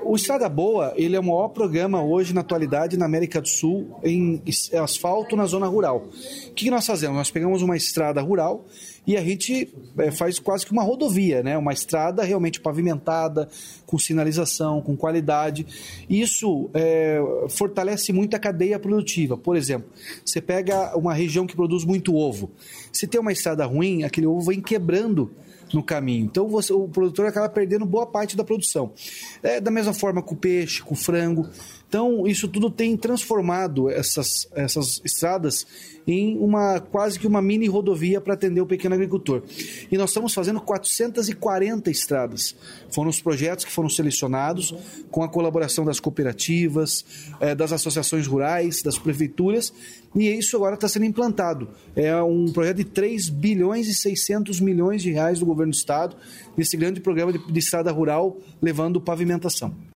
O Estrada Boa, ele é o maior programa hoje, na atualidade, na América do Sul, em asfalto na zona rural. O que nós fazemos? Nós pegamos uma estrada rural e a gente faz quase que uma rodovia, né? Uma estrada realmente pavimentada, com sinalização, com qualidade. Isso fortalece muito a cadeia produtiva. Por exemplo, você pega uma região que produz muito ovo. Se tem uma estrada ruim, aquele ovo vem quebrando no caminho. Então o produtor acaba perdendo boa parte da produção. Da mesma forma com o peixe, com o frango. Então isso tudo tem transformado essas estradas em quase que uma mini rodovia para atender o pequeno agricultor. E nós estamos fazendo 440 estradas. Foram os projetos que foram selecionados com a colaboração das cooperativas, das associações rurais, das prefeituras, e isso agora está sendo implantado. É um projeto de 3 bilhões e 600 milhões de reais do governo do estado, nesse grande programa de estrada rural, levando pavimentação.